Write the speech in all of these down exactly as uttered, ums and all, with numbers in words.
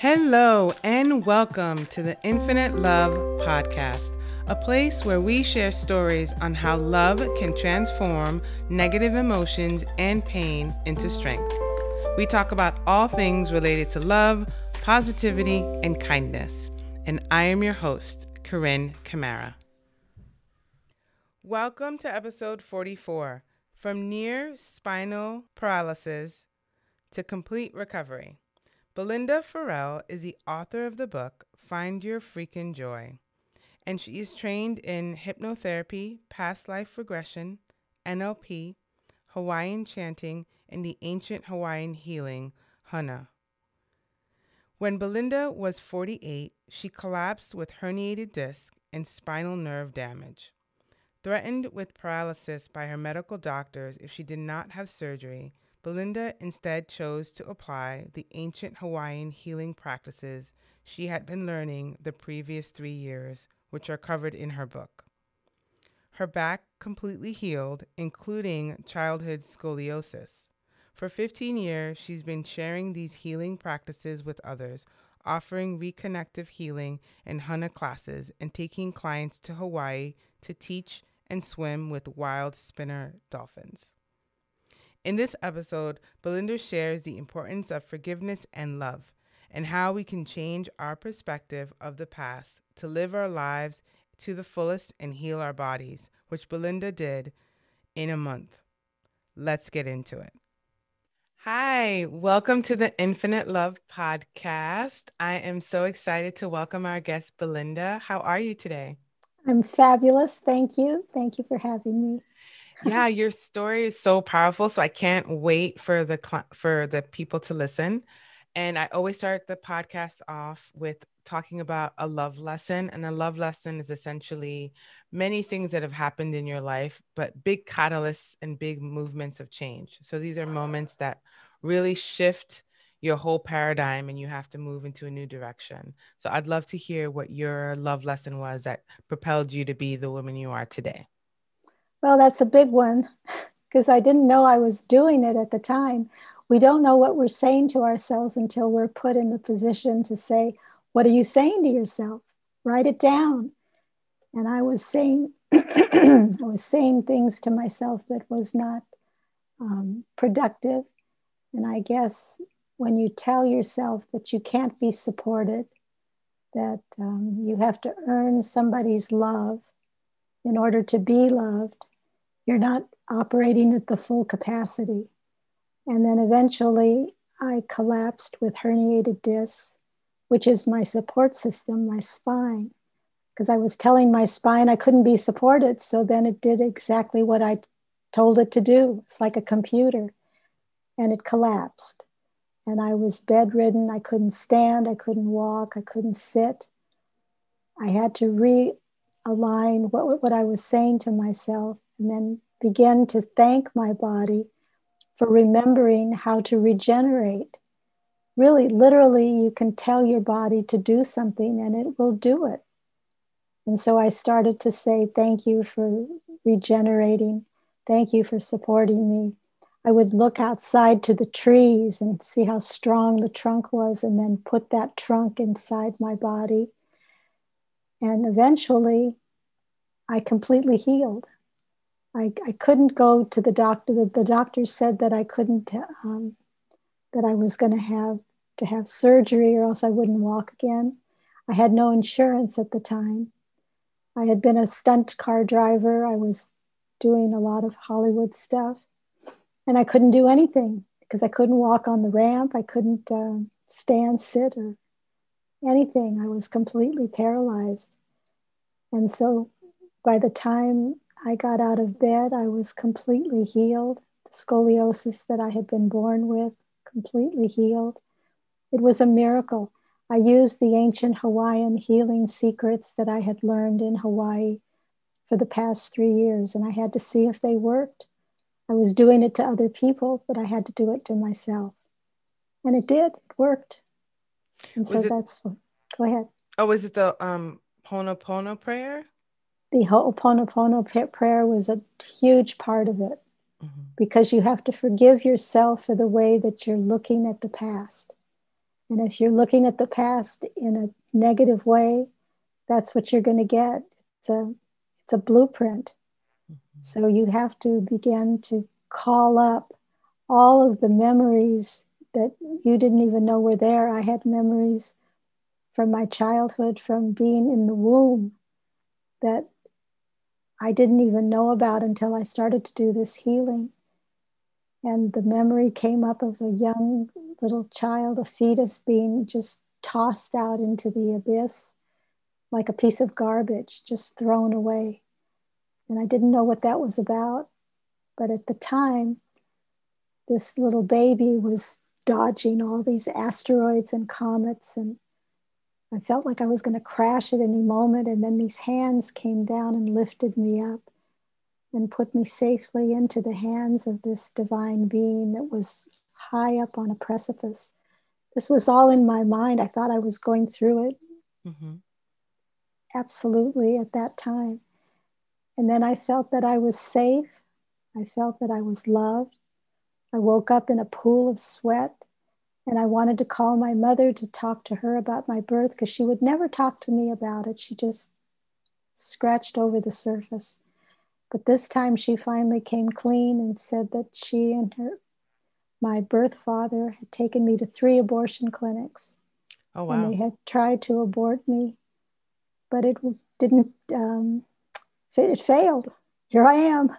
Hello, and welcome to the Infinite Love Podcast, a place where we share stories on how love can transform negative emotions and pain into strength. We talk about all things related to love, positivity, and kindness. And I am your host, Corinne Camara. Welcome to episode forty-four, From Near Spinal Paralysis to Complete Recovery. Belinda Farrell is the author of the book, Find Your Freakin' Joy, and she is trained in hypnotherapy, past life regression, N L P, Hawaiian chanting, and the ancient Hawaiian healing, Hana. When Belinda was forty-eight, she collapsed with herniated disc and spinal nerve damage. Threatened with paralysis by her medical doctors if she did not have surgery, Belinda instead chose to apply the ancient Hawaiian healing practices she had been learning the previous three years, which are covered in her book. Her back completely healed, including childhood scoliosis. For fifteen years, she's been sharing these healing practices with others, offering reconnective healing and Hana classes, and taking clients to Hawaii to teach and swim with wild spinner dolphins. In this episode, Belinda shares the importance of forgiveness and love, and how we can change our perspective of the past to live our lives to the fullest and heal our bodies, which Belinda did in a month. Let's get into it. Hi, welcome to the Infinite Love Podcast. I am so excited to welcome our guest, Belinda. How are you today? I'm fabulous. Thank you. Thank you for having me. Yeah, your story is so powerful, so I can't wait for the cl- for the people to listen. And I always start the podcast off with talking about a love lesson, and a love lesson is essentially many things that have happened in your life, but big catalysts and big movements of change. So these are moments that really shift your whole paradigm and you have to move into a new direction. So I'd love to hear what your love lesson was that propelled you to be the woman you are today. Well, that's a big one because I didn't know I was doing it at the time. We don't know what we're saying to ourselves until we're put in the position to say, what are you saying to yourself? Write it down. And I was saying, I was saying things to myself that was not um, productive. And I guess when you tell yourself that you can't be supported, that um, you have to earn somebody's love in order to be loved, you're not operating at the full capacity. And then eventually I collapsed with herniated discs, which is my support system, my spine, because I was telling my spine I couldn't be supported. So then it did exactly what I told it to do. It's like a computer, and it collapsed. And I was bedridden. I couldn't stand. I couldn't walk. I couldn't sit. I had to realign what, what I was saying to myself and then begin to thank my body for remembering how to regenerate. Really, literally, you can tell your body to do something and it will do it. And so I started to say, thank you for regenerating. Thank you for supporting me. I would look outside to the trees and see how strong the trunk was, and then put that trunk inside my body. And eventually, I completely healed. I, I couldn't go to the doctor. The, the doctor said that I couldn't, um, that I was going to have to have surgery or else I wouldn't walk again. I had no insurance at the time. I had been a stunt car driver. I was doing a lot of Hollywood stuff, and I couldn't do anything because I couldn't walk on the ramp. I couldn't uh, stand, sit, or anything. I was completely paralyzed. And so by the time I got out of bed, I was completely healed. The scoliosis that I had been born with, completely healed. It was a miracle. I used the ancient Hawaiian healing secrets that I had learned in Hawaii for the past three years, and I had to see if they worked. I was doing it to other people, but I had to do it to myself. And it did, it worked. And so Was it that's, go ahead. Oh, is it the um Pono prayer? The Ho'oponopono prayer was a huge part of it, Mhm. because you have to forgive yourself for the way that you're looking at the past. And if you're looking at the past in a negative way, that's what you're going to get. It's a, it's a blueprint. Mhm. So you have to begin to call up all of the memories that you didn't even know were there. I had memories from my childhood, from being in the womb, that I didn't even know about until I started to do this healing. And the memory came up of a young little child, a fetus, being just tossed out into the abyss like a piece of garbage, just thrown away. And I didn't know what that was about. But at the time, this little baby was dodging all these asteroids and comets. And I felt like I was going to crash at any moment. And then these hands came down and lifted me up and put me safely into the hands of this divine being that was high up on a precipice. This was all in my mind. I thought I was going through it Mhm. absolutely at that time. And then I felt that I was safe. I felt that I was loved. I woke up in a pool of sweat, and I wanted to call my mother to talk to her about my birth because she would never talk to me about it. She just scratched over the surface. But this time she finally came clean and said that she and her my birth father had taken me to three abortion clinics, Oh, and wow. they had tried to abort me, but it didn't. Um, it failed. Here I am.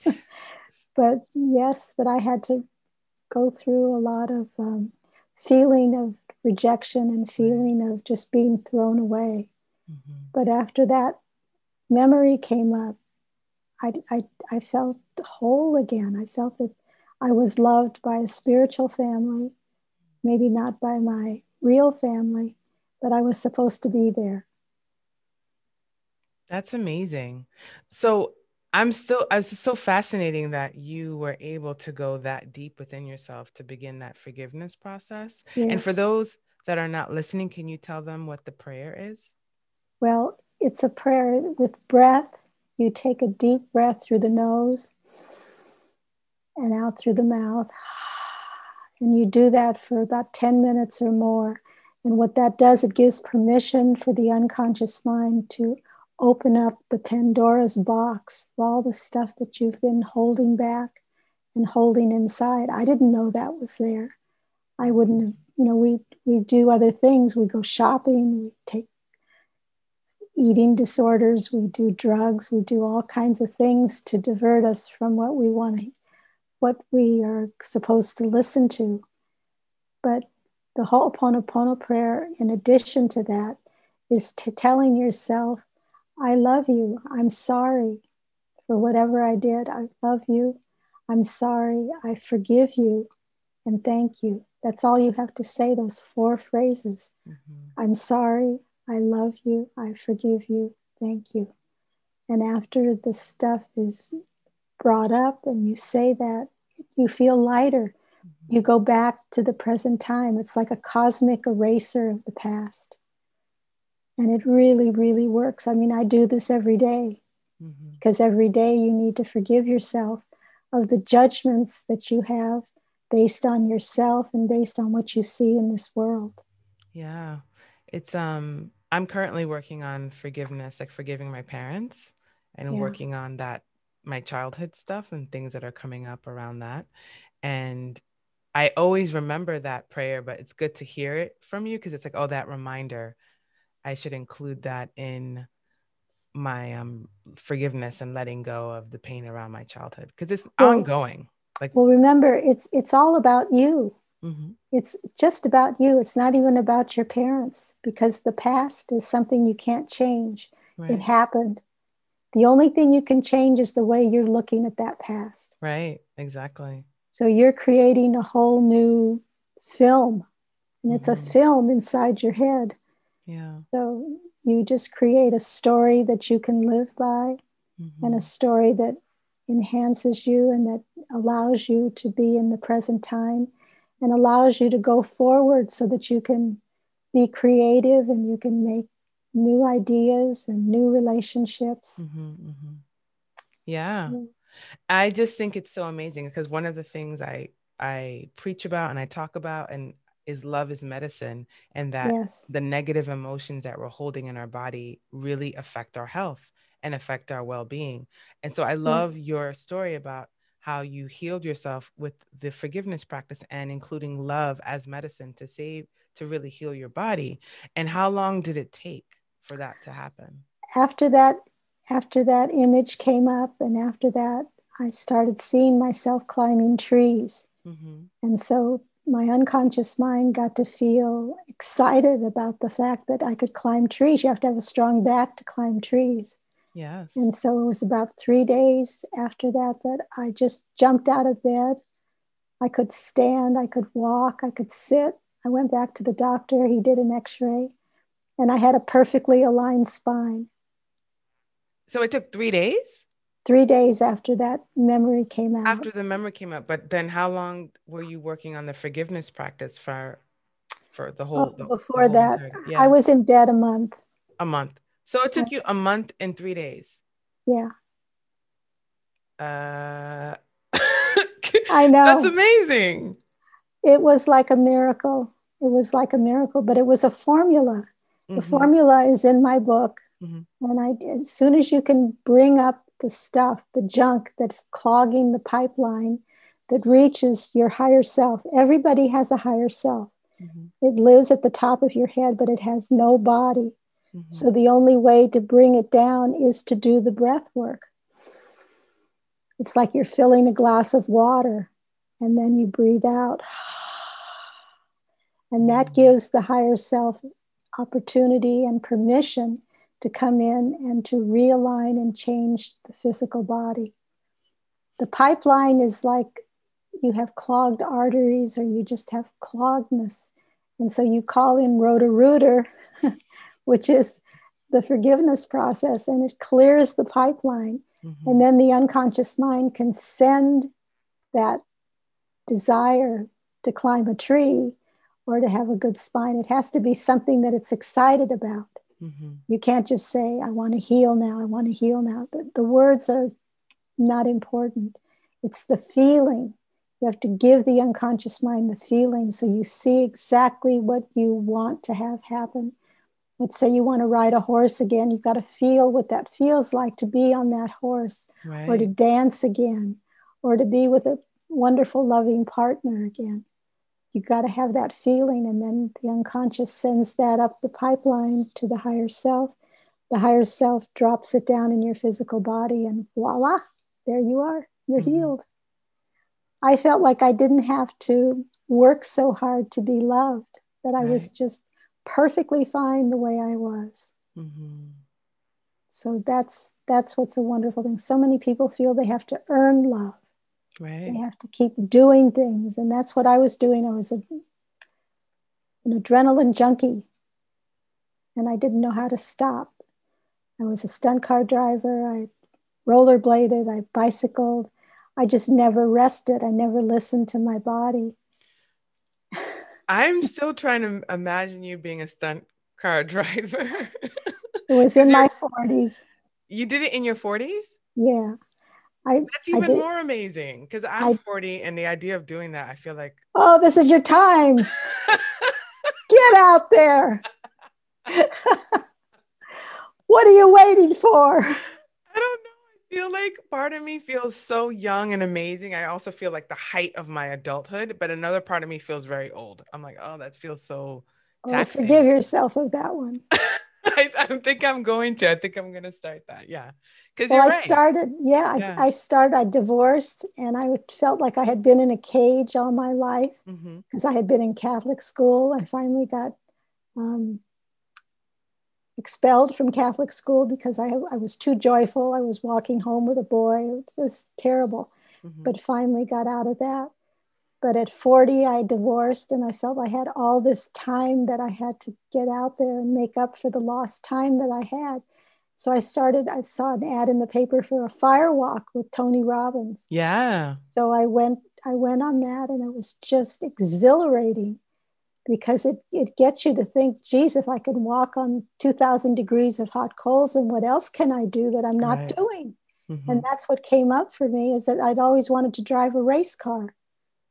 But yes, but I had to go through a lot of um, feeling of rejection and Right. feeling of just being thrown away. Mhm. But after that memory came up, I, I, I felt whole again. I felt that I was loved by a spiritual family, maybe not by my real family, but I was supposed to be there. That's amazing. So I'm still, I was just so fascinating that you were able to go that deep within yourself to begin that forgiveness process. And for Yes. those that are not listening, can you tell them what the prayer is? Well, it's a prayer with breath. You take a deep breath through the nose and out through the mouth. And you do that for about ten minutes or more. And what that does, it gives permission for the unconscious mind to open up the Pandora's box of all the stuff that you've been holding back and holding inside. I didn't know that was there. I wouldn't have, you know, we we do other things. We go shopping, we take eating disorders, we do drugs, we do all kinds of things to divert us from what we want to, what we are supposed to listen to. But the Ho'oponopono prayer, in addition to that, is to telling yourself, I love you. I'm sorry for whatever I did. I love you. I'm sorry. I forgive you. And thank you. That's all you have to say, those four phrases. Mhm. I'm sorry. I love you. I forgive you. Thank you. And after the stuff is brought up and you say that, you feel lighter. Mhm. You go back to the present time. It's like a cosmic eraser of the past. And it really, really works. I mean, I do this every day Mhm. because every day you need to forgive yourself of the judgments that you have based on yourself and based on what you see in this world. Yeah. It's um I'm currently working on forgiveness, like forgiving my parents and Yeah. working on that my childhood stuff and things that are coming up around that. And I always remember that prayer, but it's good to hear it from you because it's like, oh, that reminder. I should include that in my um forgiveness and letting go of the pain around my childhood because it's Well, ongoing. Like, well, remember, it's it's all about you. mhm, It's just about you. It's not even about your parents because the past is something you can't change. It right, happened. The only thing you can change is the way you're looking at that past. right, exactly. So you're creating a whole new film, and it's a Hmm. film inside your head. Yeah. So you just create a story that you can live by and a Hmm. story that enhances you and that allows you to be in the present time and allows you to go forward so that you can be creative and you can make new ideas and new relationships. Hmm. Hmm. Yeah. I just think it's so amazing because one of the things I I preach about and I talk about and is love is medicine, and that Yes. the negative emotions that we're holding in our body really affect our health and affect our well-being. And so I love Yes. your story about how you healed yourself with the forgiveness practice and including love as medicine to save, to really heal your body. And how long did it take for that to happen? After that, after that image came up, and after that, I started seeing myself climbing trees. Mm-hmm. And so my unconscious mind got to feel excited about the fact that I could climb trees. You have to have a strong back to climb trees. Yes. And so it was about three days after that that I just jumped out of bed. I could stand, I could walk, I could sit. I went back to the doctor. He did an x-ray, and I had a perfectly aligned spine. So it took three days Three days after that memory came out. after the memory came up. But then how long were you working on the forgiveness practice for for the Oh, whole the, the before whole that, entire I yeah, was in bed a month. a month. So it Uh, took you a month and three days. yeah, Uh I that's know. amazing. It was like a miracle. It was like a miracle, but it was a formula. The Mm-hmm. formula is in my book. Mm-hmm. And I, as soon as you can bring up the stuff, the junk that's clogging the pipeline that reaches your higher self, everybody has a higher self. Mm-hmm. It lives at the top of your head, but it has no body. Mm-hmm. So the only way to bring it down is to do the breath work. It's like you're filling a glass of water and then you breathe out. And that Mm-hmm. gives the higher self opportunity and permission to come in and to realign and change the physical body. The pipeline is like you have clogged arteries or you just have cloggedness. And so you call in Roto-Rooter, which is the forgiveness process, and it clears the pipeline. Mm-hmm. And then the unconscious mind can send that desire to climb a tree or to have a good spine. It has to be something that it's excited about. Mm-hmm. You can't just say, I want to heal now, I want to heal now. The, the words are not important. It's the feeling. You have to give the unconscious mind the feeling so you see exactly what you want to have happen. Let's say you want to ride a horse again. You've got to feel what that feels like to be on that horse, or to Right. dance again, or to be with a wonderful, loving partner again. You've got to have that feeling, and then the unconscious sends that up the pipeline to the higher self. The higher self drops it down in your physical body, and voila, there you are. You're Mm-hmm. healed. I felt like I didn't have to work so hard to be loved, that I was Right. just perfectly fine the way I was. Mm-hmm. So that's that's what's a wonderful thing. So many people feel they have to earn love. They Right. have to keep doing things. And that's what I was doing. I was a, an adrenaline junkie, and I didn't know how to stop. I was a stunt car driver. I rollerbladed. I bicycled. I just never rested. I never listened to my body. I'm still trying to imagine you being a stunt car driver. It was Because in you're my forties. you did it in your forties? Yeah. I That's I even did. more amazing because I'm I forty and the idea of doing that, I feel like Oh, this is your time. Get out there. What are you waiting for? I don't know. I feel like part of me feels so young and amazing. I also feel like the height of my adulthood, but another part of me feels very old. I'm like, oh, that feels so Oh, forgive taxing. yourself of that one. I, I think I'm going to. I think I'm going to start that. Yeah. Because Well, you're I right. started, yeah, Yeah. I, I started, I divorced, and I felt like I had been in a cage all my life Mm-hmm. because I had been in Catholic school. I finally got um, expelled from Catholic school because I, I was too joyful. I was walking home with a boy. It was terrible, Mm-hmm. but finally got out of that. But at forty, I divorced, and I felt I had all this time that I had to get out there and make up for the lost time that I had. So I started, I saw an ad in the paper for a fire walk with Tony Robbins. Yeah. So I went, I went on that, and it was just exhilarating because it, it gets you to think, geez, if I could walk on two thousand degrees of hot coals, and what else can I do that I'm not Right. doing? Mm-hmm. And that's what came up for me, is that I'd always wanted to drive a race car.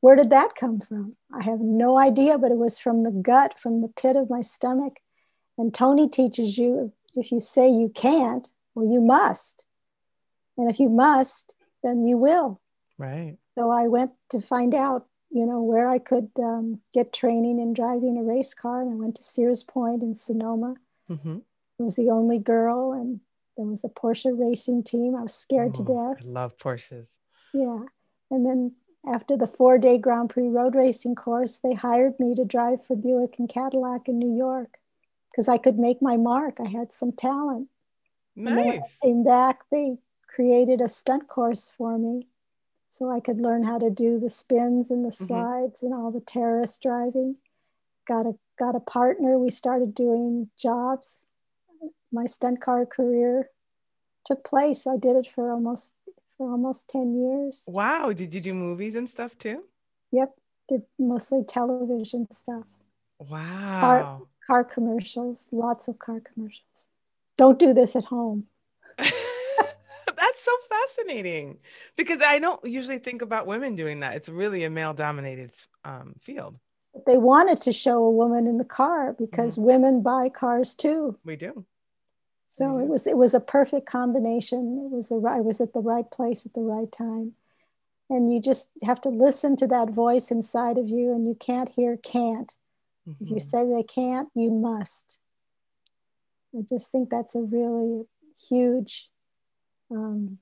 Where did that come from? I have no idea, but it was from the gut, from the pit of my stomach. And Tony teaches you, if you say you can't, well, you must. And if you must, then you will. Right. So I went to find out, you know, where I could um, get training in driving a race car. And I went to Sears Point in Sonoma. Mm-hmm. I was the only girl, and there was the Porsche racing team. I was scared to Oh, death. I love Porsches. Yeah. And then after the four day Grand Prix road racing course, they hired me to drive for Buick and Cadillac in New York because I could make my mark. I had some talent. And then when Nice. I came back, they created a stunt course for me so I could learn how to do the spins and the Mm-hmm. slides and all the terrace driving. Got a got a partner. We started doing jobs. My stunt car career took place. I did it for almost for almost ten years. Wow. Did you do movies and stuff too? Yep, did mostly television stuff. Car Wow. car commercials, lots of car commercials. Don't do this at home. That's so fascinating because I don't usually think about women doing that. It's really a male dominated um, field. They wanted to show a woman in the car Hmm. because women buy cars too. We do. We So it do. was it was a perfect combination. It was the right, I was at the right place at the right time. And you just have to listen to that voice inside of you, and you can't hear can't. If you Hmm. say they can't, you must. I just think that's a really huge, um,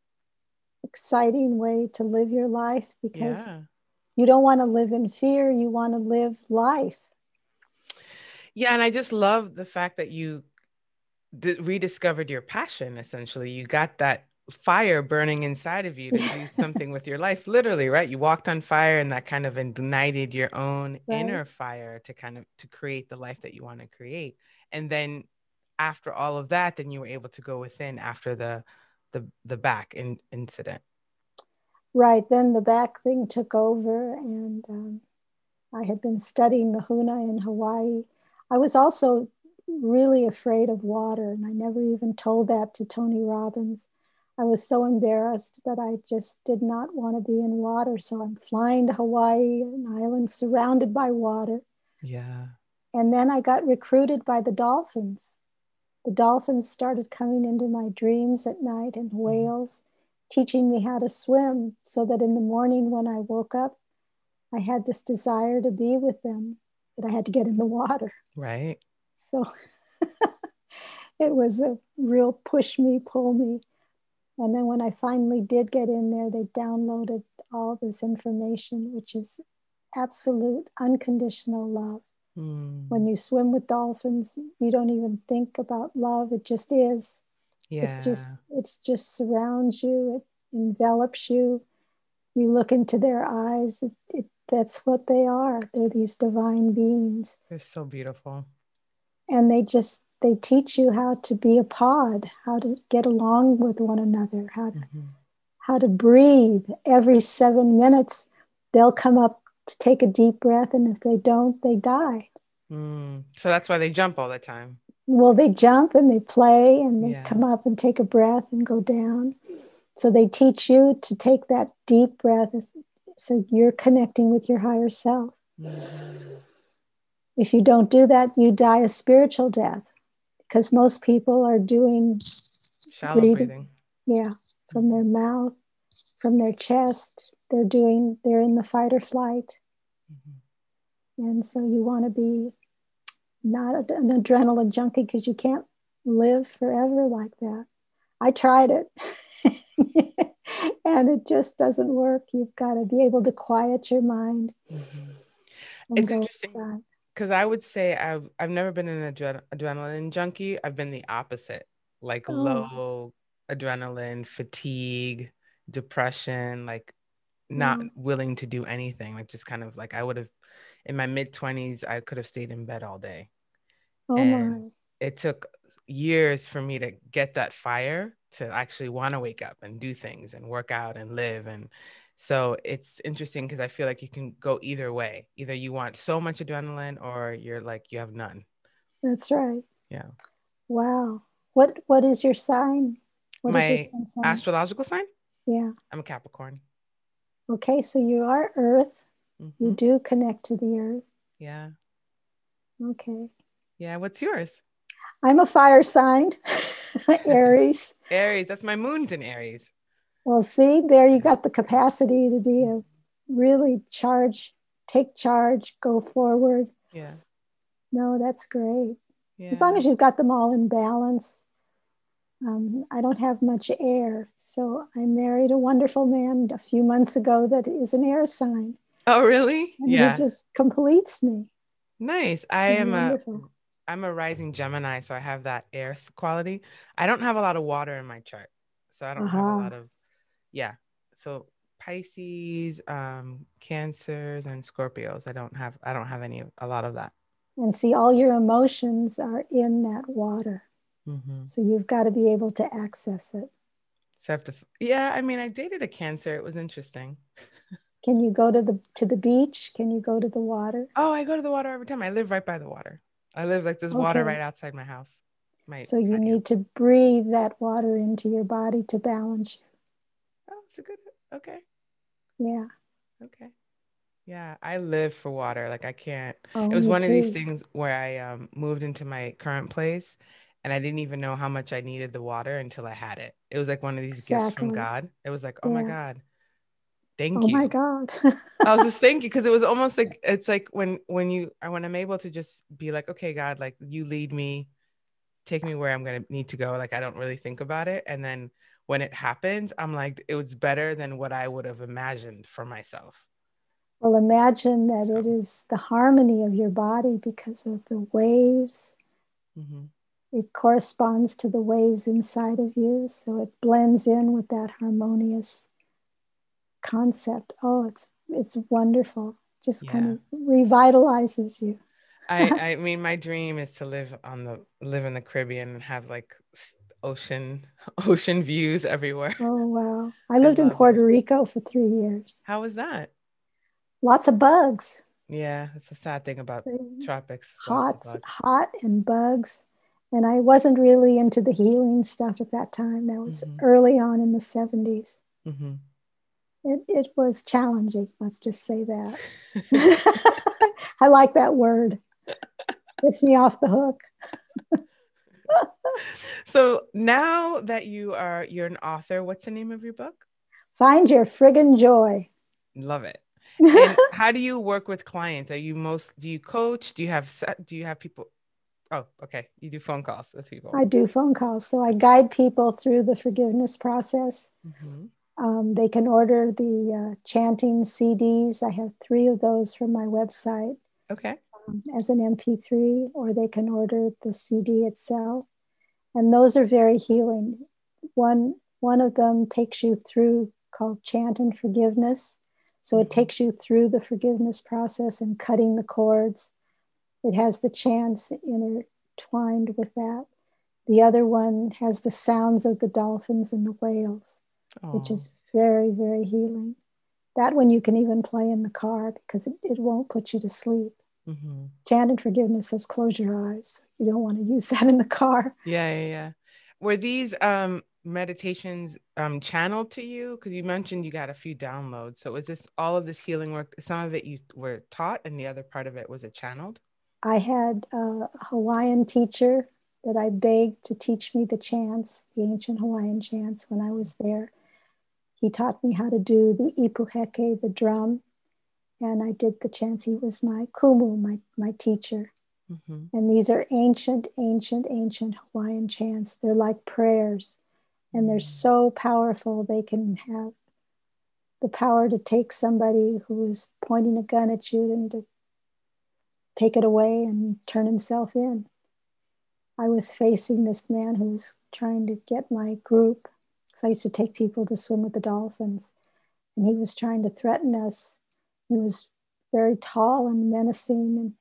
exciting way to live your life because Yeah. you don't want to live in fear. You want to live life. Yeah. And I just love the fact that you d- rediscovered your passion, essentially. You got that fire burning inside of you to do something with your life, literally, right? You walked on fire and that kind of ignited your own Right. inner fire to kind of to create the life that you want to create. And then after all of that, then you were able to go within after the the the back in, incident. Right. Then the back thing took over, and um, I had been studying the Huna in Hawaii. I was also really afraid of water, and I never even told that to Tony Robbins. I was so embarrassed, but I just did not want to be in water. So I'm flying to Hawaii, an island surrounded by water. Yeah. And then I got recruited by the dolphins. The dolphins started coming into my dreams at night and Mhm. whales, teaching me how to swim so that in the morning when I woke up, I had this desire to be with them, but I had to get in the water. Right. So it was a real push me, pull me. And then when I finally did get in there, they downloaded all this information, which is absolute unconditional love. When Mm. you swim with dolphins, you don't even think about love. It just is. It's just, Yeah. it's just surrounds you. It envelops you. You look into their eyes. It, it, that's what they are. They're these divine beings. They're so beautiful. And they just, they teach you how to be a pod, how to get along with one another, how to, Mhm. how to breathe. Every seven minutes, they'll come up to take a deep breath. And if they don't, they die. Mm. So that's why they jump all the time. Well, they jump and they play and they Yeah. come up and take a breath and go down. So they teach you to take that deep breath so you're connecting with your higher self. Hmm. If you don't do that, you die a spiritual death because most people are doing Shallow breathing, breathing. yeah, from their Mhm. mouth, from their chest. They're doing, they're in the fight or flight. Mhm. And so you want to be not an adrenaline junkie because you can't live forever like that. I tried it and it just doesn't work. You've got to be able to quiet your mind Mhm. and It's go interesting inside. because I would say I've I've never been an adre- adrenaline junkie. I've been the opposite, like Oh, low adrenaline, fatigue, depression, like not oh, willing to do anything. Like just kind of like I would have in my mid twenties, I could have stayed in bed all day. oh And my. it took years for me to get that fire to actually want to wake up and do things and work out and live. And so it's interesting because I feel like you can go either way. Either you want so much adrenaline or you're like, you have none. That's right. Yeah. Wow. What what is your sign? What is your My sun sign? astrological sign, Yeah. I'm a Capricorn. Okay, so you are Earth. You Mm-hmm. do connect to the earth. Yeah. Okay. Yeah. What's yours? I'm a fire sign, Aries. Aries. That's my moon's in Aries. Well, see, there you Yeah. got the capacity to be a really charge, take charge, go forward. Yeah. No, that's great. As long Yeah. as you've got them all in balance. Um, I don't have much air, so I married a wonderful man a few months ago that is an air sign, Oh, really? and he Yeah. just completes me. Nice. I He's am a wonderful. I'm a rising Gemini, so I have that air s- quality. I don't have a lot of water in my chart. So I don't have a lot Aha. of, yeah. So Pisces, um, Cancers, and Scorpios. I don't have I don't have any of a lot of that. And see, all your emotions are in that water. Hmm. So you've got to be able to access it. So I have to, f- yeah, I mean, I dated a Cancer. It was interesting. Can you go to the to the beach? Can you go to the water? Oh, I go to the water every time. I live right by the water. I live like there's water right Okay. outside my house, my So you patio. need to breathe that water into your body to balance Oh, it's a good, okay, you. Yeah. okay. Yeah, I live for water. Like I can't. Oh, It was me one of these too. things where I um moved into my current place and I didn't even know how much I needed the water until I had it. It was like one of these gifts from Exactly. God. It was like, oh my Yeah. God, thank Oh my you. God. I was just thank you because it was almost like it's like when when you when I'm able to just be like, okay, God, like you lead me, take me where I'm gonna need to go. Like I don't really think about it. And then when it happens, I'm like, it was better than what I would have imagined for myself. Well, imagine that So it is the harmony of your body because of the waves. mhm. It corresponds to the waves inside of you. So it blends in with that harmonious concept. Oh, it's it's wonderful. Just kind Yeah. of revitalizes you. I I mean my dream is to live on the live in the Caribbean and have like s- ocean ocean views everywhere. Oh, wow. I I lived in love the Puerto ocean. Rico for three years. How was that? Lots of bugs. Yeah, it's a sad thing about tropics, lots of Hot, bugs. hot and bugs. And I wasn't really into the healing stuff at that time. That was Hmm. early on in the seventies. Hmm. It, it was challenging, let's just say that. I like that word. Gets me off the hook. So now that you are you're an author, what's the name of your book? Find your friggin' joy. Love it. And how do you work with clients? Are you most do you coach? Do you have set, do you have people? Oh, okay. You do phone calls with people. I do phone calls. So I guide people through the forgiveness process. Hmm. Um, they can order the uh, chanting C Ds. I have three of those from my website Okay. um, as an M P three, or they can order the C D itself. And those are very healing. One, one of them takes you through called Chant and Forgiveness. So it Hmm. takes you through the forgiveness process and cutting the cords. It has the chants intertwined with that. The other one has the sounds of the dolphins and the whales, which Oh. is very, very healing. That one you can even play in the car because it, it won't put you to sleep. Hmm. Chant and Forgiveness says close your eyes. You don't want to use that in the car. Yeah, yeah, yeah. Were these um meditations um channeled to you? Because you mentioned you got a few downloads. So is this all of this healing work? Some of it you were taught, and the other part of it was it channeled? I had a Hawaiian teacher that I begged to teach me the chants, the ancient Hawaiian chants when I was there. He taught me how to do the ipuheke, the drum, and I did the chants. He was my kumu, my, my teacher. Hmm. And these are ancient, ancient, ancient Hawaiian chants. They're like prayers, and they're so powerful. They can have the power to take somebody who is pointing a gun at you and to take it away and turn himself in. I was facing this man who was trying to get my group, because I used to take people to swim with the dolphins, and he was trying to threaten us. He was very tall and menacing, and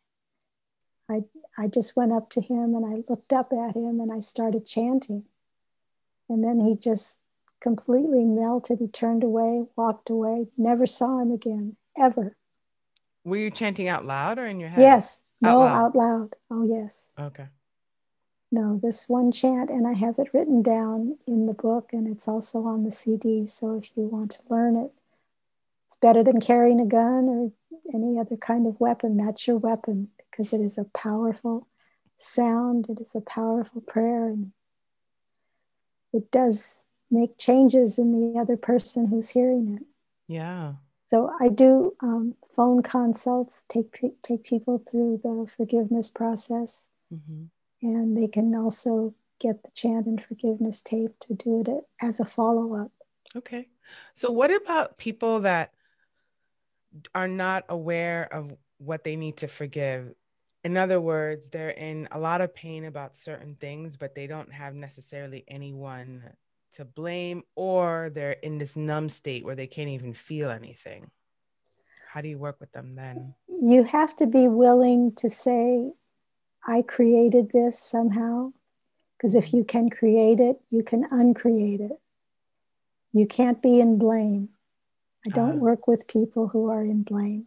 I, I just went up to him and I looked up at him and I started chanting. And then he just completely melted. He turned away, walked away, never saw him again, ever. Were you chanting out loud or in your head? Yes, Out no, loud. out loud. Oh, yes. Okay. No, this one chant, and I have it written down in the book and it's also on the C D. So if you want to learn it, it's better than carrying a gun or any other kind of weapon, that's your weapon, because it is a powerful sound. It is a powerful prayer, and it does make changes in the other person who's hearing it. Yeah. So I do um, phone consults, take take people through the forgiveness process, Mm-hmm. and they can also get the chant and forgiveness tape to do it as a follow-up. Okay. So what about people that are not aware of what they need to forgive? In other words, they're in a lot of pain about certain things, but they don't have necessarily anyone to blame, or they're in this numb state where they can't even feel anything. How do you work with them then? You have to be willing to say, I created this somehow, because if Mhm. you can create it, you can uncreate it. You can't be in blame. I don't Ah, work with people who are in blame.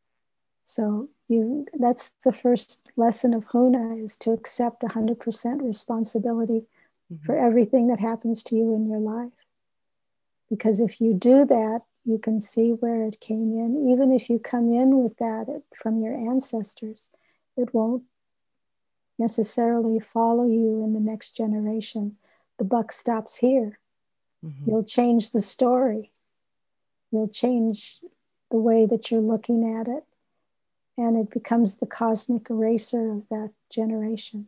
So you that's the first lesson of Huna, is to accept one hundred percent responsibility for mhm. everything that happens to you in your life. Because if you do that, you can see where it came in. Even if you come in with that from your ancestors, it won't necessarily follow you in the next generation. The buck stops here. Mhm. You'll change the story. You'll change the way that you're looking at it, and it becomes the cosmic eraser of that generation.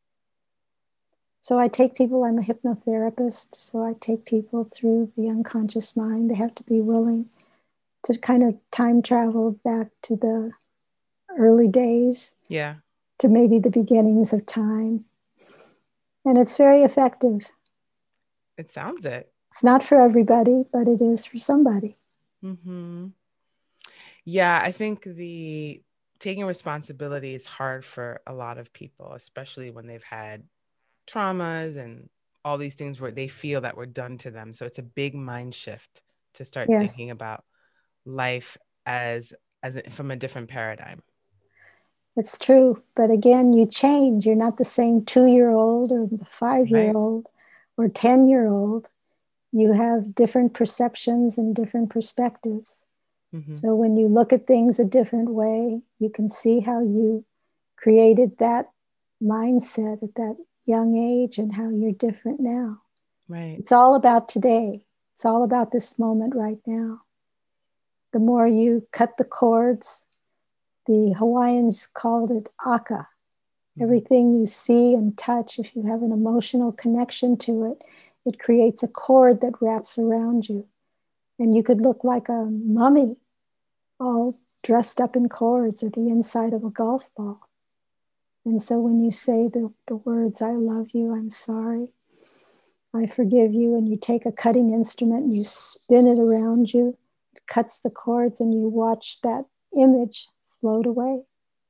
So I take people, I'm a hypnotherapist, so I take people through the unconscious mind. They have to be willing to kind of time travel back to the early days, Yeah, to maybe the beginnings of time. And it's very effective. it sounds it. It's not for everybody, but it is for somebody. Hmm. Yeah, I think the taking responsibility is hard for a lot of people, especially when they've had traumas and all these things where they feel that were done to them. So it's a big mind shift to start thinking Yes, about life as as a, from a different paradigm. it's true. But again, you change. You're not the same two year old or the five year Right. old or ten year old. You have different perceptions and different perspectives. Hmm. So when you look at things a different way, you can see how you created that mindset at that young age and how you're different now. Right. It's all about today. It's all about this moment right now. The more you cut the cords, the Hawaiians called it aka. Hmm. Everything you see and touch, if you have an emotional connection to it, it creates a cord that wraps around you. And you could look like a mummy, all dressed up in cords, or the inside of a golf ball. And so when you say the, the words, I love you, I'm sorry, I forgive you, and you take a cutting instrument and you spin it around you, it cuts the cords, and you watch that image float away,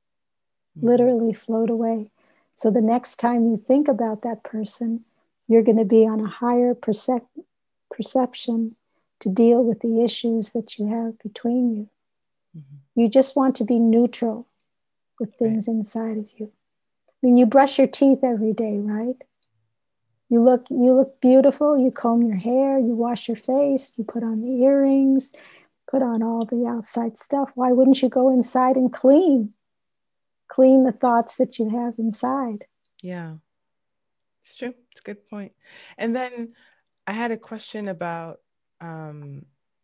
Hmm. literally float away. So the next time you think about that person, you're going to be on a higher percep- perception to deal with the issues that you have between you. Hmm. You just want to be neutral with Right. things inside of you. I mean, you brush your teeth every day, right? You look you look beautiful, you comb your hair, you wash your face, you put on the earrings, put on all the outside stuff. Why wouldn't you go inside and clean? Clean the thoughts that you have inside. Yeah, it's true. It's a good point. And then I had a question about um,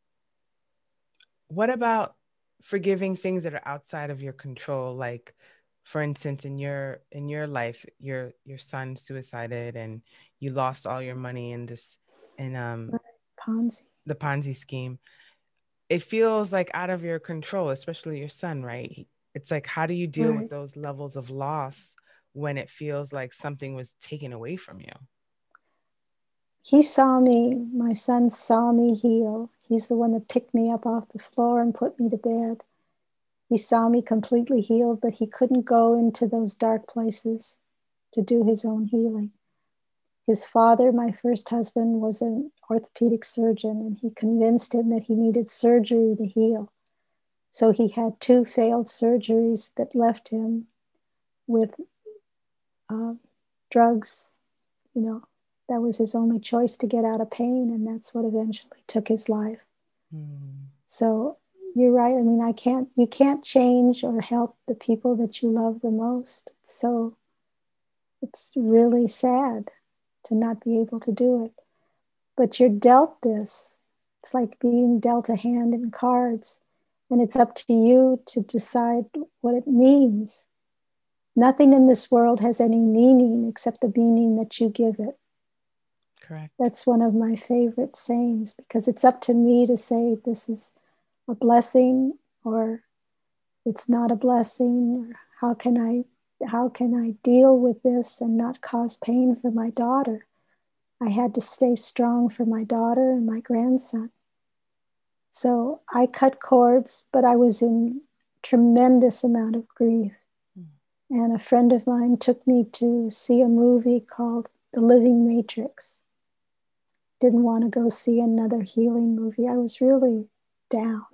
what about forgiving things that are outside of your control? Like, for instance, in your in your life, your your son suicided and you lost all your money in this in um Ponzi. the Ponzi scheme. It feels like out of your control, especially your son, right? He- It's like, how do you deal with Right. those levels of loss when it feels like something was taken away from you? He saw me, my son saw me heal. He's the one that picked me up off the floor and put me to bed. He saw me completely healed, but he couldn't go into those dark places to do his own healing. His father, my first husband, was an orthopedic surgeon, and he convinced him that he needed surgery to heal. So he had two failed surgeries that left him with uh, drugs. You know, that was his only choice to get out of pain, and that's what eventually took his life. Hmm. So you're right. I mean, I can't, you can't change or help the people that you love the most. So it's really sad to not be able to do it. But you're dealt this. It's like being dealt a hand in cards, and it's up to you to decide what it means. Nothing in this world has any meaning except the meaning that you give it. Correct. That's one of my favorite sayings, because it's up to me to say this is a blessing or it's not a blessing, or how can I how can I deal with this and not cause pain for my daughter. I had to stay strong for my daughter and my grandson. So I cut cords, but I was in tremendous amount of grief. Mm. And a friend of mine took me to see a movie called The Living Matrix. Didn't want to go see another healing movie. I was really down.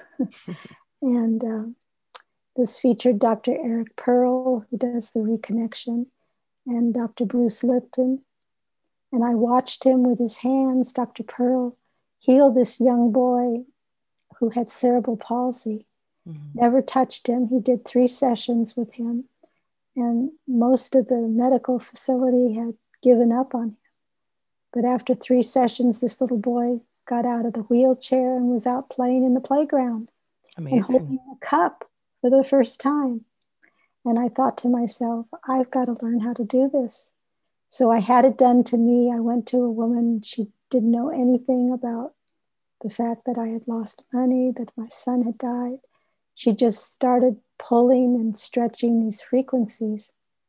and um, this featured Doctor Eric Pearl, who does the reconnection, and Doctor Bruce Lipton. And I watched him with his hands, Doctor Pearl, heal this young boy who had cerebral palsy. Mm-hmm. Never touched him. He did three sessions with him. And most of the medical facility had given up on him. But after three sessions, this little boy got out of the wheelchair and was out playing in the playground. Amazing. And holding a cup for the first time. And I thought to myself, I've got to learn how to do this. So I had it done to me. I went to a woman. She didn't know anything about the fact that I had lost money, that my son had died. She just started pulling and stretching these frequencies.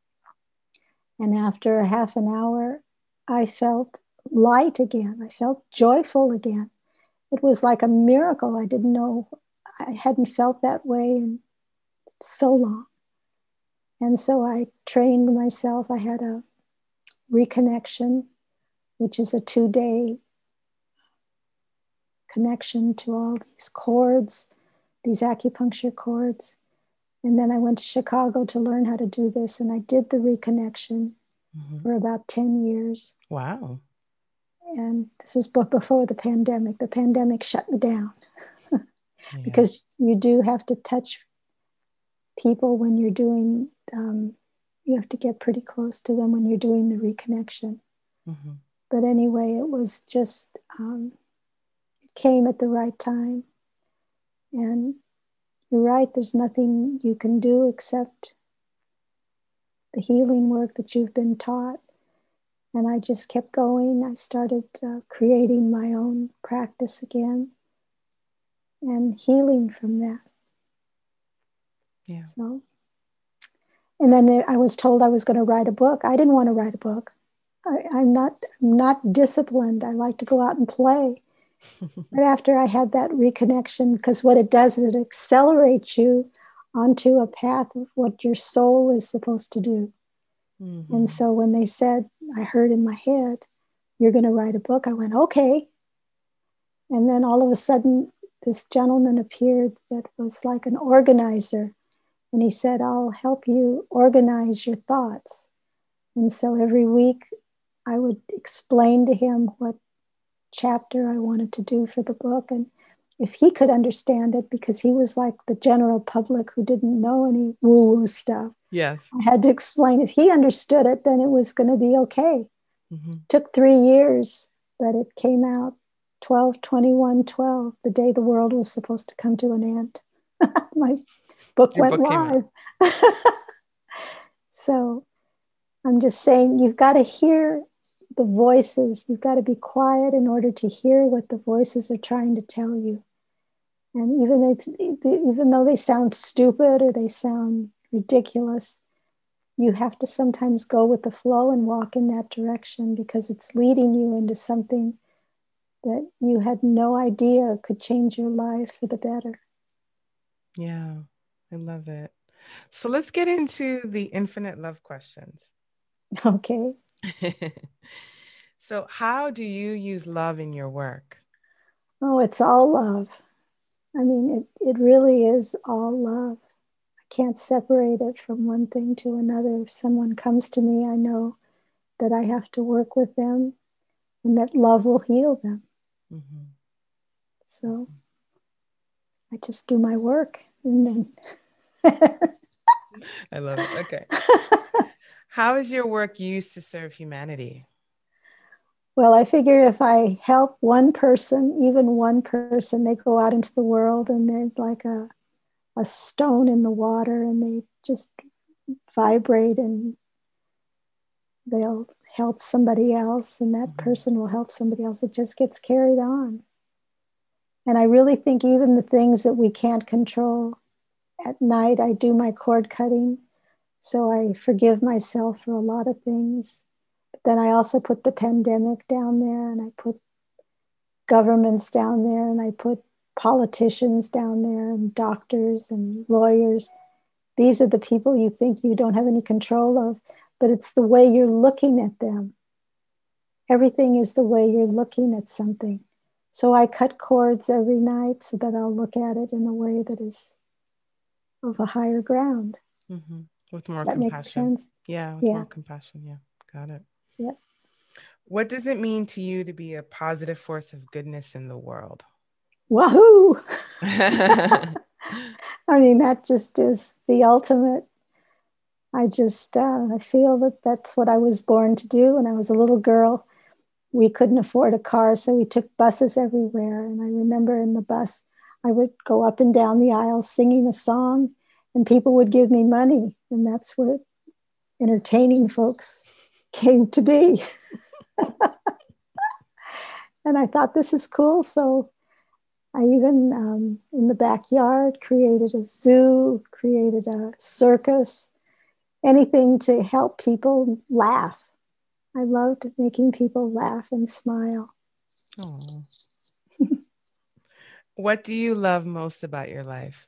And after a half an hour, I felt light again. I felt joyful again. It was like a miracle. I didn't know, I hadn't felt that way in so long. And so I trained myself. I had a reconnection, which is a two-day connection to all these cords, these acupuncture cords. And then I went to Chicago to learn how to do this. And I did the reconnection mm-hmm. for about ten years. Wow. And this was before the pandemic. The pandemic shut me down yeah. because you do have to touch people when you're doing, um, you have to get pretty close to them when you're doing the reconnection. Mm-hmm. But anyway, it was just, um, it came at the right time. And you're right, there's nothing you can do except the healing work that you've been taught. And I just kept going. I started uh, creating my own practice again and healing from that. Yeah. So, and then I was told I was going to write a book. I didn't want to write a book. I, I'm not I'm not disciplined. I like to go out and play. But after I had that reconnection, because what it does is it accelerates you onto a path of what your soul is supposed to do. Mm-hmm. And so when they said, I heard in my head, you're going to write a book, I went, okay. And then all of a sudden, this gentleman appeared that was like an organizer. And he said, I'll help you organize your thoughts. And so every week I would explain to him what chapter I wanted to do for the book. And if he could understand it, because he was like the general public who didn't know any woo-woo stuff. Yes. I had to explain. If he understood it, then it was going to be okay. Mm-hmm. Took three years, but it came out twelve twenty-one twelve, the day the world was supposed to come to an end. My book Your went book live. So I'm just saying, you've got to hear the voices. You've got to be quiet in order to hear what the voices are trying to tell you. And even if, even though they sound stupid or they sound ridiculous, you have to sometimes go with the flow and walk in that direction, because it's leading you into something that you had no idea could change your life for the better. Yeah, I love it. So let's get into the infinite love questions. Okay. So how do you use love in your work? Oh, it's all love. I mean, it, it really is all love. I can't separate it from one thing to another. If someone comes to me, I know that I have to work with them and that love will heal them. Mm-hmm. So I just do my work and then I love it. Okay. How is your work used to serve humanity? well, I figure if I help one person, even one person, they go out into the world and they're like a, a stone in the water and they just vibrate and they'll help somebody else and that Mhm. person will help somebody else. It just gets carried on. And I really think even the things that we can't control, at night I do my cord cutting. So I forgive myself for a lot of things. But then I also put the pandemic down there and I put governments down there and I put politicians down there and doctors and lawyers. These are the people you think you don't have any control of, but it's the way you're looking at them. Everything is the way you're looking at something. So I cut cords every night so that I'll look at it in a way that is of a higher ground. hmm With Does more that make compassion. sense? Yeah, with Yeah. more compassion. Yeah, got it. Yeah. What does it mean to you to be a positive force of goodness in the world? Wahoo! hmm I mean, that just is the ultimate. I just uh, I feel that that's what I was born to do. When I was a little girl, we couldn't afford a car, so we took buses everywhere. And I remember in the bus, I would go up and down the aisle singing a song, and people would give me money, and that's where entertaining folks came to be. And I thought this is cool, so I even um, in the backyard created a zoo, created a circus, anything to help people laugh. I loved making people laugh and smile. What do you love most about your life?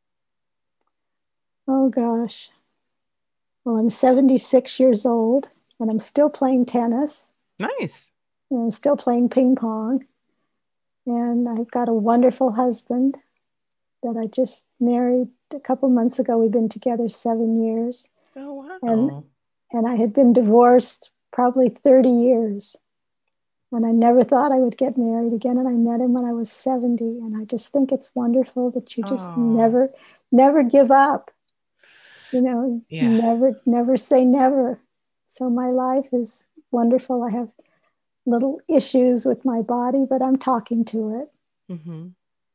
Oh gosh. Well, I'm seventy-six years old and I'm still playing tennis Nice. and I'm still playing ping pong. And I've got a wonderful husband that I just married a couple months ago. We've been together seven years. Oh, And wow. and I had been divorced probably thirty years. And I never thought I would get married again. And I met him when I was seventy. And I just think it's wonderful that you just Oh, never, never give up. You know, yeah. never, never say never. So my life is wonderful. I have little issues with my body, but I'm talking to it. hmm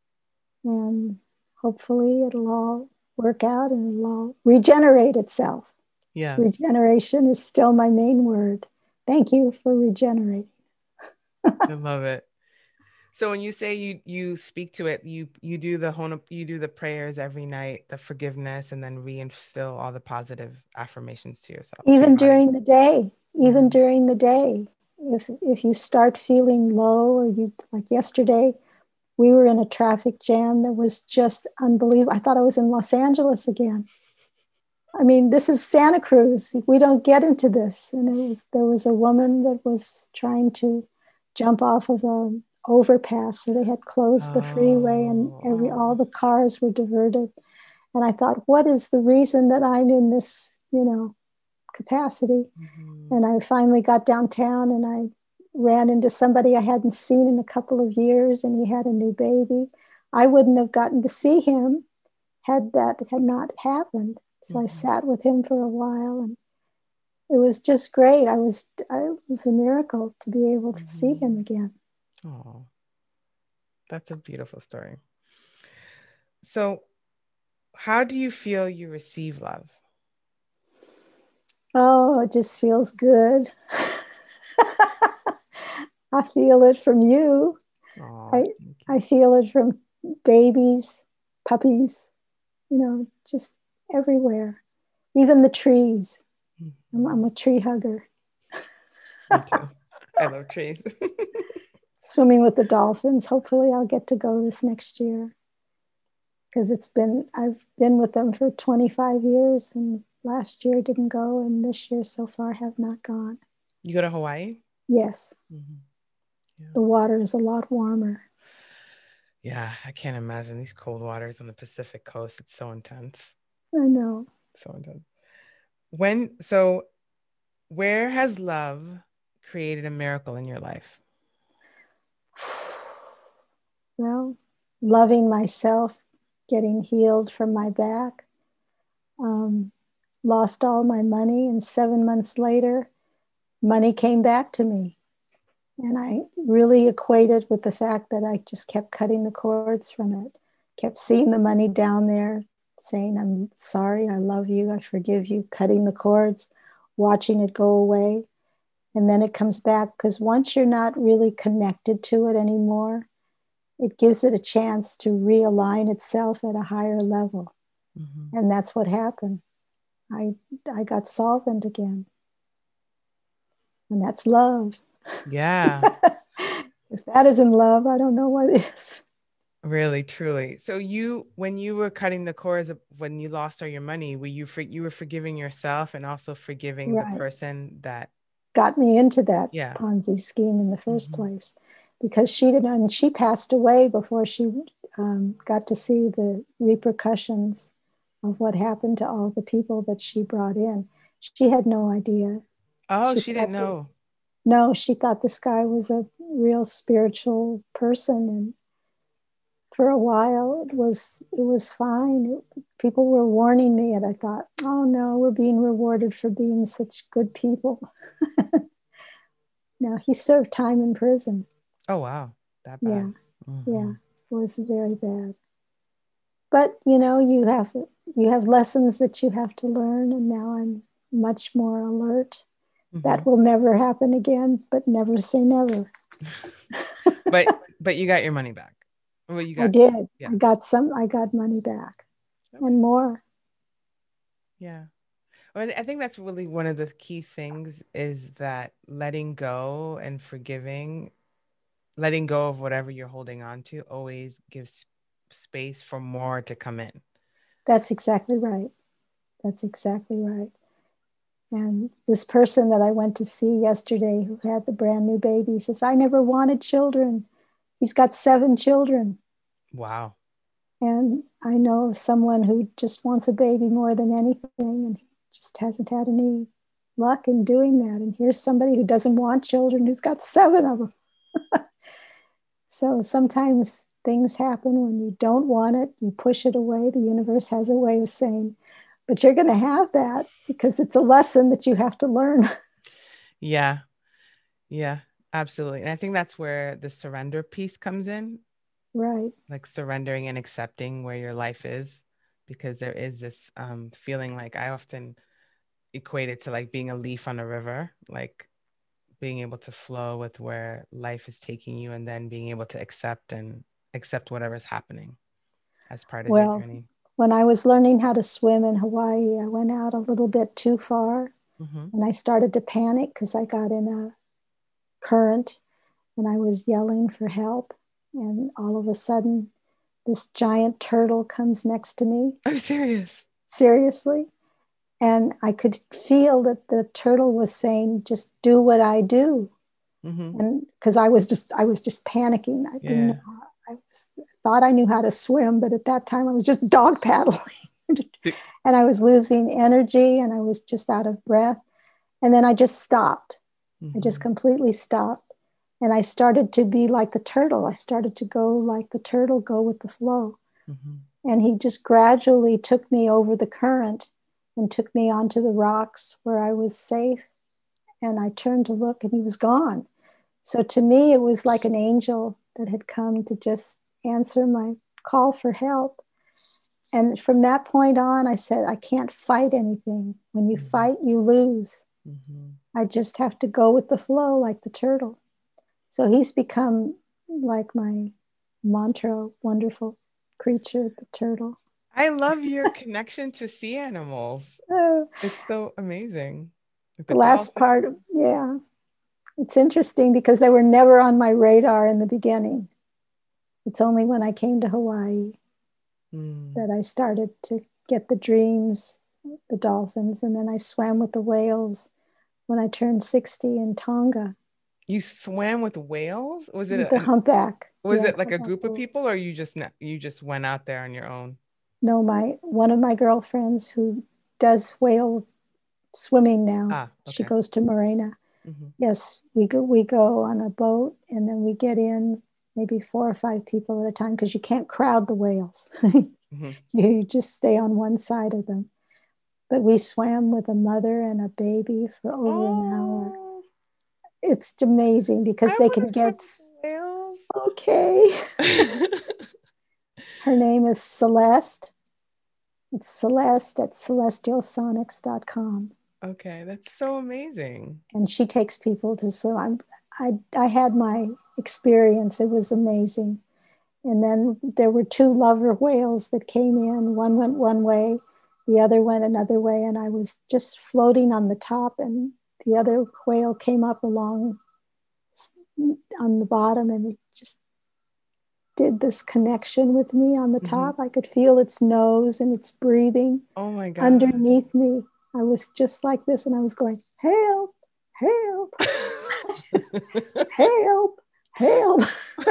And hopefully it'll all work out and it'll all regenerate itself. Yes, Regeneration is still my main word. Thank you for regenerating. I love it. So when you say you you speak to it, you you do the hon you do the prayers every night, the forgiveness, and then reinstill all the positive affirmations to yourself, to your Even body. during the day, even hmm during the day, if if you start feeling low or you like yesterday, we were in a traffic jam that was just unbelievable. I thought I was in Los Angeles again. I mean, this is Santa Cruz. We don't get into this. And it was there was a woman that was trying to jump off of a overpass, so they had closed the freeway, and Oh, every all oh. the cars were diverted. And I thought, what is the reason that I'm in this, you know, capacity? hmm And I finally got downtown and I ran into somebody I hadn't seen in a couple of years, and he had a new baby. I wouldn't have gotten to see him had that had not happened. So I hmm sat with him for a while, and it was just great. I was, I, it was a miracle to be able to see him hmm again. Oh, that's a beautiful story. So, how do you feel you receive love? Oh, it just feels good. I feel it from you. Oh, I, thank you. I feel it from babies, puppies, you know, just everywhere. Even the trees. I'm, I'm Mhm. a tree hugger. Me too. I love trees. Swimming with the dolphins. Hopefully, I'll get to go this next year because it's been, I've been with them for twenty-five years, and last year didn't go, and this year so far have not gone. You go to Hawaii? Yes, hmm Yeah. the water is a lot warmer. Yeah, I can't imagine these cold waters on the Pacific coast. It's so intense. I know. So intense. When, so where has love created a miracle in your life? Well, loving myself, getting healed from my back. Um, Lost all my money, and seven months later, money came back to me. And I really equated with the fact that I just kept cutting the cords from it, kept seeing the money down there, saying, I'm sorry, I love you, I forgive you, cutting the cords, watching it go away. And then it comes back, because once you're not really connected to it anymore, it gives it a chance to realign itself at a higher level. Mm-hmm. And that's what happened. I, I got solvent again. And that's love. Yeah. If that isn't love, I don't know what is. Really, truly. So you, when you were cutting the cords, when you lost all your money, were you for, you were forgiving yourself and also forgiving right. the person that got me into that yeah. Ponzi scheme in the first mm-hmm. place? Because she didn't, and she passed away before she um, got to see the repercussions of what happened to all the people that she brought in. She had no idea. Oh, she, she didn't know. This, no, she thought this guy was a real spiritual person, and for a while it was it was fine. It, people were warning me, and I thought, oh no, we're being rewarded for being such good people. No, he served time in prison. Oh wow, that bad. Yeah, mm-hmm. yeah, it was very bad. But you know, you have you have lessons that you have to learn, and now I'm much more alert. Mm-hmm. That will never happen again, but never say never. but but you got your money back. Well, you got, I did. Yeah. I got some. I got money back, okay. And more. Yeah. Well, I think that's really one of the key things, is that letting go and forgiving, letting go of whatever you're holding on to always gives space for more to come in. That's exactly right. That's exactly right. And this person that I went to see yesterday, who had the brand new baby, says, I never wanted children. He's got seven children. Wow. And I know of someone who just wants a baby more than anything, and he just hasn't had any luck in doing that. And here's somebody who doesn't want children, who's got seven of them. So sometimes things happen when you don't want it, you push it away. The universe has a way of saying, but you're going to have that, because it's a lesson that you have to learn. Yeah. Yeah, absolutely. And I think that's where the surrender piece comes in. Right. Like surrendering and accepting where your life is, because there is this um, feeling, like I often equate it to like being a leaf on a river, like being able to flow with where life is taking you, and then being able to accept and accept whatever's happening as part of well, your journey. When I was learning how to swim in Hawaii, I went out a little bit too far, mm-hmm. and I started to panic because I got in a current and I was yelling for help. And all of a sudden, this giant turtle comes next to me. I'm serious. Seriously. And I could feel that the turtle was saying, just do what I do. Mm-hmm. And because I was just, I was just panicking. I didn't yeah. know. How, I was, thought I knew how to swim, but at that time I was just dog paddling. And I was losing energy, and I was just out of breath. And then I just stopped. Mm-hmm. I just completely stopped. And I started to be like the turtle. I started to go like the turtle, go with the flow. Mm-hmm. And he just gradually took me over the current and took me onto the rocks where I was safe. And I turned to look, and he was gone. So to me, it was like an angel that had come to just answer my call for help. And from that point on, I said, I can't fight anything. When you mm-hmm. fight, you lose. Mm-hmm. I just have to go with the flow like the turtle. So he's become like my mantra, wonderful creature, the turtle. I love your connection to sea animals. Uh, it's so amazing. The, the last part, yeah. It's interesting because they were never on my radar in the beginning. It's only when I came to Hawaii mm. that I started to get the dreams, the dolphins, and then I swam with the whales when I turned sixty in Tonga. You swam with whales? Was it the a, humpback? Was yeah, it like a group whales. Of people, or you just you just went out there on your own? No, my one of my girlfriends who does whale swimming now. Ah, okay. She goes to Morena. Mm-hmm. Yes, we go we go on a boat, and then we get in maybe four or five people at a time, because you can't crowd the whales. Mhm. You just stay on one side of them. But we swam with a mother and a baby for over an hour. Oh, It's amazing because I they want can to swim get, with okay. whales. Her name is Celeste. It's Celeste at celestial sonics dot com. Okay, that's so amazing. And she takes people to swim. I'm, I, I had my experience. It was amazing. And then there were two lover whales that came in. One went one way, the other went another way. And I was just floating on the top, and the other whale came up along on the bottom, and it just did this connection with me on the Hmm. top. I could feel its nose and its breathing Oh my God. underneath me. I was just like this, and I was going, help, help, help, help.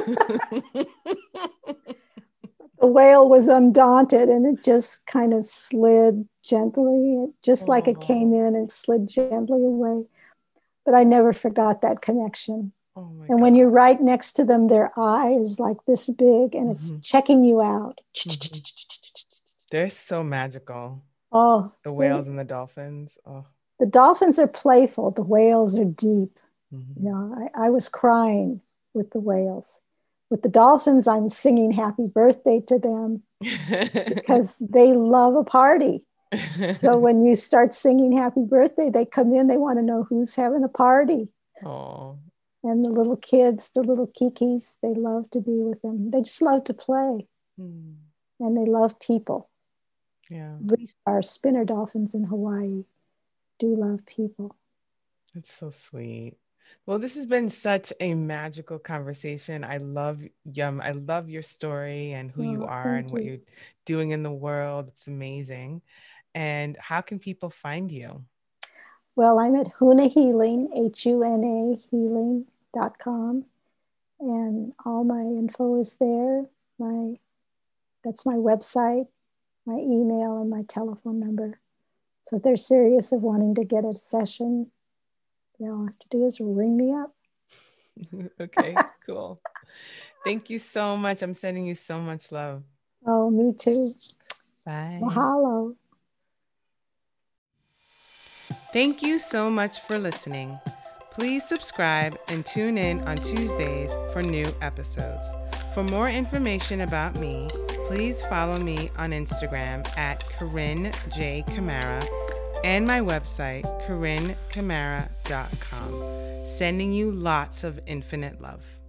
The whale was undaunted, and it just kind of slid gently, just like it came Oh, in and slid gently away. But I never forgot that connection. oh my And God. when you're right next to them, their eye is like this big, and it's Hmm. checking you out. Hmm. They're so magical. Oh, The they, whales and the dolphins. Oh. the dolphins are playful. The whales are deep. You Hmm. know, I, I was crying with the whales. With the dolphins, I'm singing happy birthday to them because they love a party. So when you start singing happy birthday, they come in, they want to know who's having a party. Oh. And the little kids, the little kikis, they love to be with them. They just love to play, Hmm. and they love people. Yeah, At least our spinner dolphins in Hawaii do love people. that's so sweet. Well, this has been such a magical conversation. I love Yum. I love your story and who you Oh, are and thank what you. you're doing in the world. It's amazing. And how can people find you? Well, I'm at Huna Healing, H U N A healing dot com, and all my info is there. My That's my website, my email, and my telephone number. So if they're serious of wanting to get a session, all I have to do is ring me up. Okay, cool. Thank you so much. I'm sending you so much love. Oh, me too. Bye. Mahalo. Thank you so much for listening. Please subscribe and tune in on Tuesdays for new episodes. For more information about me, please follow me on Instagram at Corinne J. Camara and my website, corinne camara dot com. Sending you lots of infinite love.